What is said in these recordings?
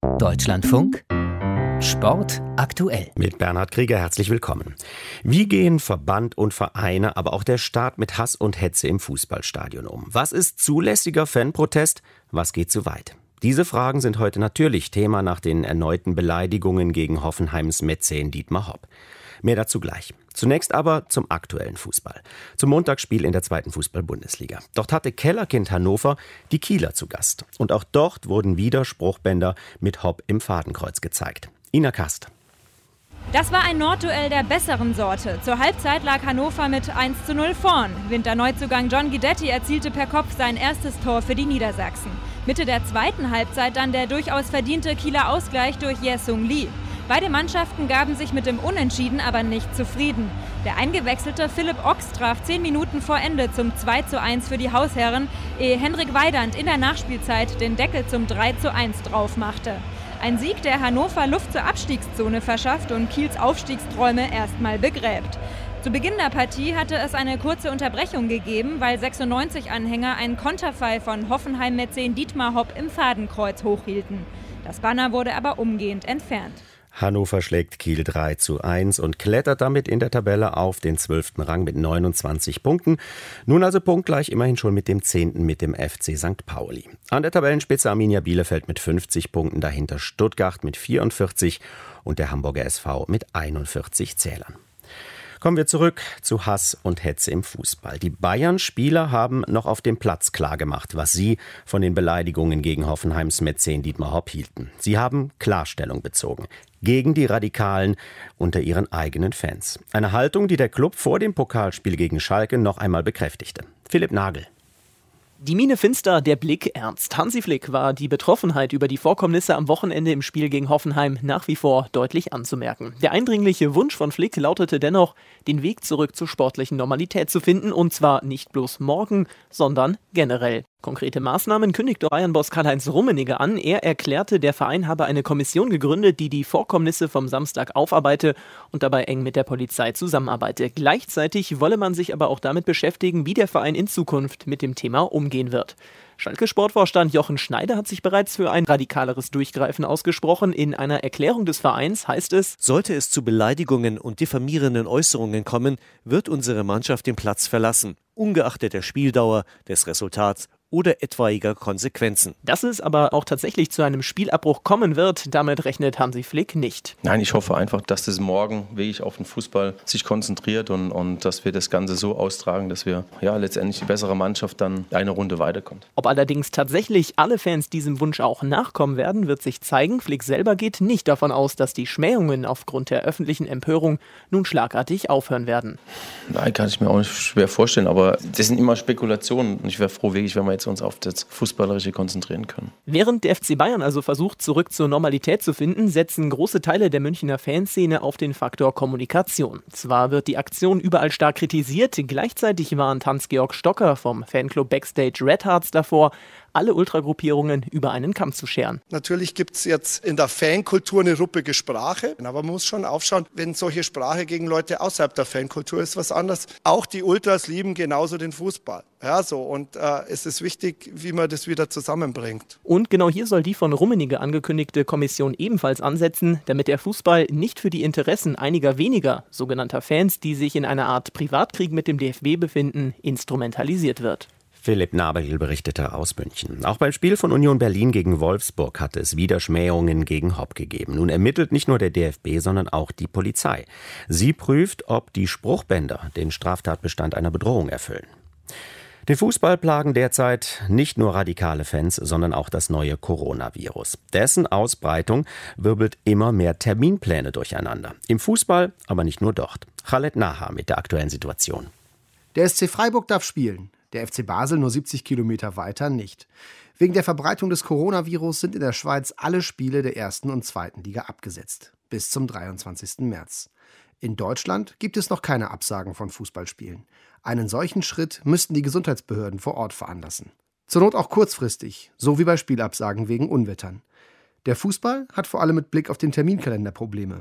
Deutschlandfunk Sport aktuell. Mit Bernhard Krieger herzlich willkommen. Wie gehen Verband und Vereine, aber auch der Staat mit Hass und Hetze im Fußballstadion um? Was ist zulässiger Fanprotest? Was geht zu weit? Diese Fragen sind heute natürlich Thema nach den erneuten Beleidigungen gegen Hoffenheims Mäzen Dietmar Hopp. Mehr dazu gleich. Zunächst aber zum aktuellen Fußball. Zum Montagsspiel in der 2. Fußball-Bundesliga. Dort hatte Kellerkind Hannover die Kieler zu Gast. Und auch dort wurden wieder Spruchbänder mit Hopp im Fadenkreuz gezeigt. Ina Kast. Das war ein Nordduell der besseren Sorte. Zur Halbzeit lag Hannover mit 1:0 vorn. Winterneuzugang John Guidetti erzielte per Kopf sein erstes Tor für die Niedersachsen. Mitte der zweiten Halbzeit dann der durchaus verdiente Kieler Ausgleich durch Jae-Sung Lee. Beide Mannschaften gaben sich mit dem Unentschieden aber nicht zufrieden. Der eingewechselte Philipp Ochs traf 10 Minuten vor Ende zum 2:1 für die Hausherren, ehe Henrik Weidand in der Nachspielzeit den Deckel zum 3:1 drauf machte. Ein Sieg, der Hannover Luft zur Abstiegszone verschafft und Kiels Aufstiegsträume erstmal begräbt. Zu Beginn der Partie hatte es eine kurze Unterbrechung gegeben, weil 96-Anhänger einen Konterfei von Hoffenheim-Mäzen Dietmar Hopp im Fadenkreuz hochhielten. Das Banner wurde aber umgehend entfernt. Hannover schlägt Kiel 3:1 und klettert damit in der Tabelle auf den 12. Rang mit 29 Punkten. Nun also punktgleich immerhin schon mit dem 10. mit dem FC St. Pauli. An der Tabellenspitze Arminia Bielefeld mit 50 Punkten, dahinter Stuttgart mit 44 und der Hamburger SV mit 41 Zählern. Kommen wir zurück zu Hass und Hetze im Fußball. Die Bayern-Spieler haben noch auf dem Platz klargemacht, was sie von den Beleidigungen gegen Hoffenheims Mäzen Dietmar Hopp hielten. Sie haben Klarstellung bezogen gegen die Radikalen unter ihren eigenen Fans. Eine Haltung, die der Klub vor dem Pokalspiel gegen Schalke noch einmal bekräftigte. Philipp Nagel. Die Miene finster, der Blick ernst. Hansi Flick war die Betroffenheit über die Vorkommnisse am Wochenende im Spiel gegen Hoffenheim nach wie vor deutlich anzumerken. Der eindringliche Wunsch von Flick lautete dennoch, den Weg zurück zur sportlichen Normalität zu finden, und zwar nicht bloß morgen, sondern generell. Konkrete Maßnahmen kündigte Bayern-Boss Karl-Heinz Rummenigge an. Er erklärte, der Verein habe eine Kommission gegründet, die die Vorkommnisse vom Samstag aufarbeite und dabei eng mit der Polizei zusammenarbeite. Gleichzeitig wolle man sich aber auch damit beschäftigen, wie der Verein in Zukunft mit dem Thema umgehen wird. Schalke-Sportvorstand Jochen Schneider hat sich bereits für ein radikaleres Durchgreifen ausgesprochen. In einer Erklärung des Vereins heißt es: Sollte es zu Beleidigungen und diffamierenden Äußerungen kommen, wird unsere Mannschaft den Platz verlassen, ungeachtet der Spieldauer, des Resultats oder etwaiger Konsequenzen. Dass es aber auch tatsächlich zu einem Spielabbruch kommen wird, damit rechnet Hansi Flick nicht. Nein, ich hoffe einfach, dass das morgen wirklich auf den Fußball sich konzentriert und dass wir das Ganze so austragen, dass wir letztendlich die bessere Mannschaft dann eine Runde weiterkommt. Ob allerdings tatsächlich alle Fans diesem Wunsch auch nachkommen werden, wird sich zeigen. Flick selber geht nicht davon aus, dass die Schmähungen aufgrund der öffentlichen Empörung nun schlagartig aufhören werden. Nein, kann ich mir auch nicht schwer vorstellen, aber das sind immer Spekulationen und ich wäre froh, wirklich, wenn wir jetzt uns auf das Fußballerische konzentrieren können. Während der FC Bayern also versucht, zurück zur Normalität zu finden, setzen große Teile der Münchner Fanszene auf den Faktor Kommunikation. Zwar wird die Aktion überall stark kritisiert, gleichzeitig warnt Hans-Georg Stocker vom Fanclub Backstage Red Hearts davor, alle Ultragruppierungen über einen Kamm zu scheren. Natürlich gibt es jetzt in der Fankultur eine ruppige Sprache, aber man muss schon aufschauen, wenn solche Sprache gegen Leute außerhalb der Fankultur ist, was anderes. Auch die Ultras lieben genauso den Fußball. Und es ist wichtig, wie man das wieder zusammenbringt. Und genau hier soll die von Rummenigge angekündigte Kommission ebenfalls ansetzen, damit der Fußball nicht für die Interessen einiger weniger sogenannter Fans, die sich in einer Art Privatkrieg mit dem DFB befinden, instrumentalisiert wird. Philipp Nabel berichtete aus München. Auch beim Spiel von Union Berlin gegen Wolfsburg hatte es wieder Schmähungen gegen Hopp gegeben. Nun ermittelt nicht nur der DFB, sondern auch die Polizei. Sie prüft, ob die Spruchbänder den Straftatbestand einer Bedrohung erfüllen. Den Fußball plagen derzeit nicht nur radikale Fans, sondern auch das neue Coronavirus. Dessen Ausbreitung wirbelt immer mehr Terminpläne durcheinander. Im Fußball, aber nicht nur dort. Khaled Naha mit der aktuellen Situation. Der SC Freiburg darf spielen. Der FC Basel nur 70 Kilometer weiter nicht. Wegen der Verbreitung des Coronavirus sind in der Schweiz alle Spiele der 1. und 2. Liga abgesetzt. Bis zum 23. März. In Deutschland gibt es noch keine Absagen von Fußballspielen. Einen solchen Schritt müssten die Gesundheitsbehörden vor Ort veranlassen. Zur Not auch kurzfristig, so wie bei Spielabsagen wegen Unwettern. Der Fußball hat vor allem mit Blick auf den Terminkalender Probleme.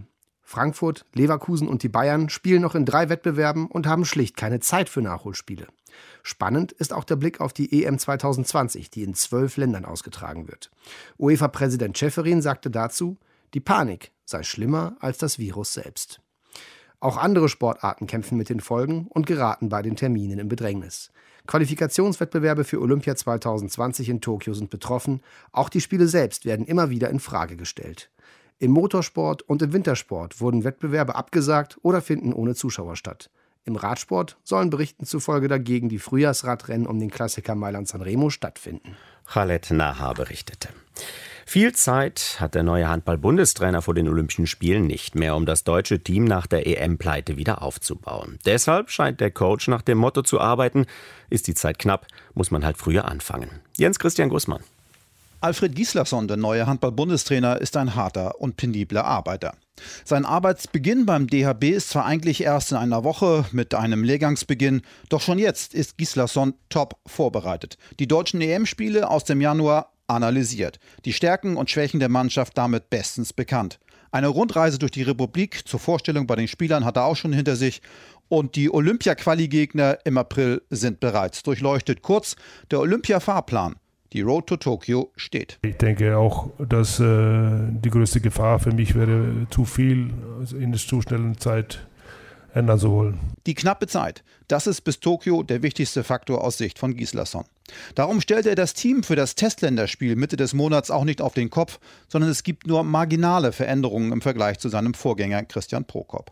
Frankfurt, Leverkusen und die Bayern spielen noch in 3 Wettbewerben und haben schlicht keine Zeit für Nachholspiele. Spannend ist auch der Blick auf die EM 2020, die in 12 Ländern ausgetragen wird. UEFA-Präsident Ceferin sagte dazu, die Panik sei schlimmer als das Virus selbst. Auch andere Sportarten kämpfen mit den Folgen und geraten bei den Terminen in Bedrängnis. Qualifikationswettbewerbe für Olympia 2020 in Tokio sind betroffen. Auch die Spiele selbst werden immer wieder in Frage gestellt. Im Motorsport und im Wintersport wurden Wettbewerbe abgesagt oder finden ohne Zuschauer statt. Im Radsport sollen Berichten zufolge dagegen die Frühjahrsradrennen um den Klassiker Mailand-Sanremo stattfinden. Khaled Naha berichtete. Viel Zeit hat der neue Handball-Bundestrainer vor den Olympischen Spielen nicht mehr, um das deutsche Team nach der EM-Pleite wieder aufzubauen. Deshalb scheint der Coach nach dem Motto zu arbeiten, ist die Zeit knapp, muss man halt früher anfangen. Jens-Christian Gußmann. Alfred Gislason, der neue Handball-Bundestrainer, ist ein harter und penibler Arbeiter. Sein Arbeitsbeginn beim DHB ist zwar eigentlich erst in einer Woche mit einem Lehrgangsbeginn, doch schon jetzt ist Gislason top vorbereitet. Die deutschen EM-Spiele aus dem Januar analysiert. Die Stärken und Schwächen der Mannschaft damit bestens bekannt. Eine Rundreise durch die Republik zur Vorstellung bei den Spielern hat er auch schon hinter sich. Und die Olympia-Quali-Gegner im April sind bereits durchleuchtet. Kurz, der Olympia-Fahrplan. Die Road to Tokio steht. Ich denke auch, dass die größte Gefahr für mich wäre, zu viel in der zu schnellen Zeit ändern zu wollen. Die knappe Zeit, das ist bis Tokio der wichtigste Faktor aus Sicht von Gislason. Darum stellt er das Team für das Testländerspiel Mitte des Monats auch nicht auf den Kopf, sondern es gibt nur marginale Veränderungen im Vergleich zu seinem Vorgänger Christian Prokop.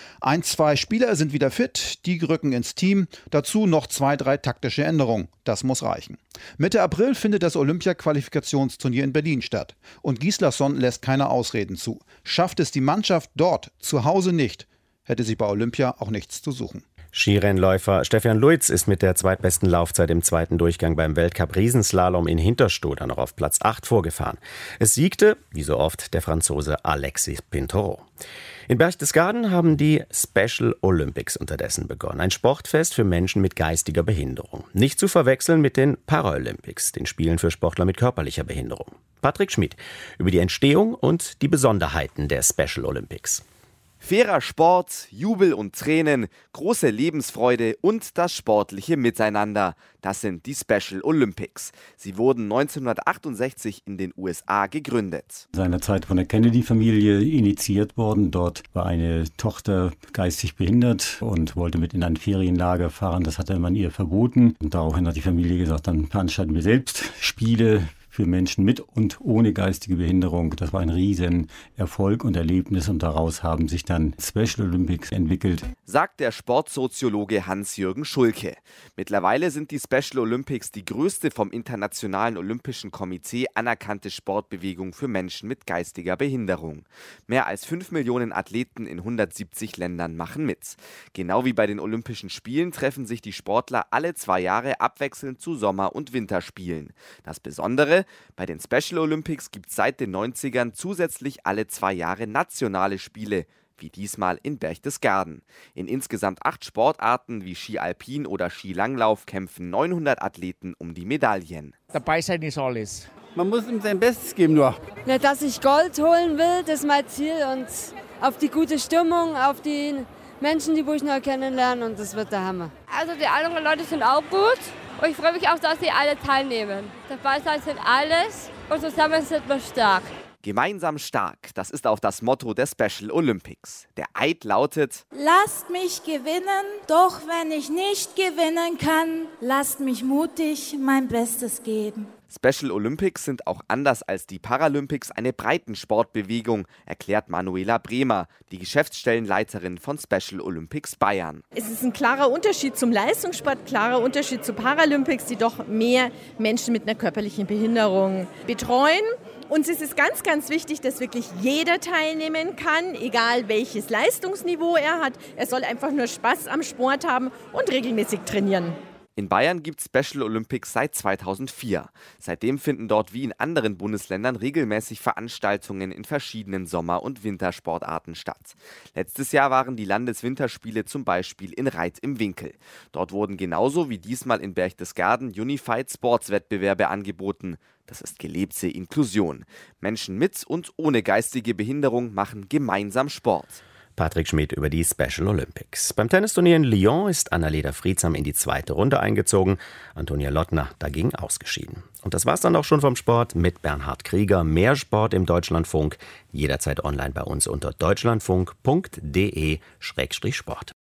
1-2 Spieler sind wieder fit, die rücken ins Team. Dazu noch 2-3 taktische Änderungen. Das muss reichen. Mitte April findet das Olympia-Qualifikationsturnier in Berlin statt. Und Gislason lässt keine Ausreden zu. Schafft es die Mannschaft dort zu Hause nicht, hätte sie bei Olympia auch nichts zu suchen. Skirennläufer Stefan Luiz ist mit der zweitbesten Laufzeit im zweiten Durchgang beim Weltcup-Riesenslalom in Hinterstoder noch auf Platz 8 vorgefahren. Es siegte, wie so oft, der Franzose Alexis Pinturault. In Berchtesgaden haben die Special Olympics unterdessen begonnen. Ein Sportfest für Menschen mit geistiger Behinderung. Nicht zu verwechseln mit den Paralympics, den Spielen für Sportler mit körperlicher Behinderung. Patrick Schmid über die Entstehung und die Besonderheiten der Special Olympics. Fairer Sport, Jubel und Tränen, große Lebensfreude und das sportliche Miteinander. Das sind die Special Olympics. Sie wurden 1968 in den USA gegründet. Seinerzeit von der Kennedy-Familie initiiert worden. Dort war eine Tochter geistig behindert und wollte mit in ein Ferienlager fahren. Das hatte man ihr verboten. Und daraufhin hat die Familie gesagt, dann veranstalten wir selbst Spiele für Menschen mit und ohne geistige Behinderung. Das war ein riesen Erfolg und Erlebnis und daraus haben sich dann Special Olympics entwickelt. Sagt der Sportsoziologe Hans-Jürgen Schulke. Mittlerweile sind die Special Olympics die größte vom Internationalen Olympischen Komitee anerkannte Sportbewegung für Menschen mit geistiger Behinderung. Mehr als 5 Millionen Athleten in 170 Ländern machen mit. Genau wie bei den Olympischen Spielen treffen sich die Sportler alle 2 Jahre abwechselnd zu Sommer- und Winterspielen. Das Besondere: bei den Special Olympics gibt es seit den 90ern zusätzlich alle 2 Jahre nationale Spiele, wie diesmal in Berchtesgaden. In insgesamt 8 Sportarten wie Ski Alpin oder Skilanglauf kämpfen 900 Athleten um die Medaillen. Dabei sein ist alles. Man muss ihm sein Bestes geben nur. Ja, dass ich Gold holen will, das ist mein Ziel, und auf die gute Stimmung, auf die Menschen, die ich neu kennenlernen, und das wird der Hammer. Also die anderen Leute sind auch gut. Und ich freue mich auch, dass sie alle teilnehmen. Dabei sein sind alles und zusammen sind wir stark. Gemeinsam stark, das ist auch das Motto der Special Olympics. Der Eid lautet: Lasst mich gewinnen, doch wenn ich nicht gewinnen kann, lasst mich mutig mein Bestes geben. Special Olympics sind auch anders als die Paralympics eine Breitensportbewegung, erklärt Manuela Bremer, die Geschäftsstellenleiterin von Special Olympics Bayern. Es ist ein klarer Unterschied zum Leistungssport, klarer Unterschied zu Paralympics, die doch mehr Menschen mit einer körperlichen Behinderung betreuen. Uns ist es ganz, ganz wichtig, dass wirklich jeder teilnehmen kann, egal welches Leistungsniveau er hat. Er soll einfach nur Spaß am Sport haben und regelmäßig trainieren. In Bayern gibt es Special Olympics seit 2004. Seitdem finden dort wie in anderen Bundesländern regelmäßig Veranstaltungen in verschiedenen Sommer- und Wintersportarten statt. Letztes Jahr waren die Landeswinterspiele zum Beispiel in Reit im Winkel. Dort wurden genauso wie diesmal in Berchtesgaden Unified Sports Wettbewerbe angeboten. Das ist gelebte Inklusion. Menschen mit und ohne geistige Behinderung machen gemeinsam Sport. Patrick Schmidt über die Special Olympics. Beim Tennisturnier in Lyon ist Annalena Friedsam in die zweite Runde eingezogen. Antonia Lottner dagegen ausgeschieden. Und das war's dann auch schon vom Sport mit Bernhard Krieger. Mehr Sport im Deutschlandfunk. Jederzeit online bei uns unter deutschlandfunk.de/sport.